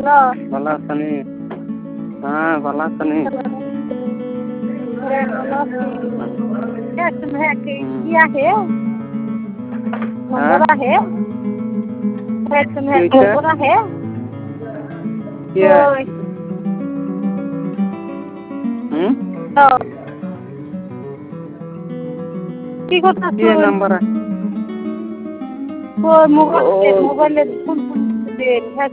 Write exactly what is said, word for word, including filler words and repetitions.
ভালো আছেন? হ্যাঁ ভালো আছেন? কি आहे नंबर आहे नंबर आहे होय হুম কি করছিস কি নাম্বার? মোবাইল মোবাইলে ফোন ফোন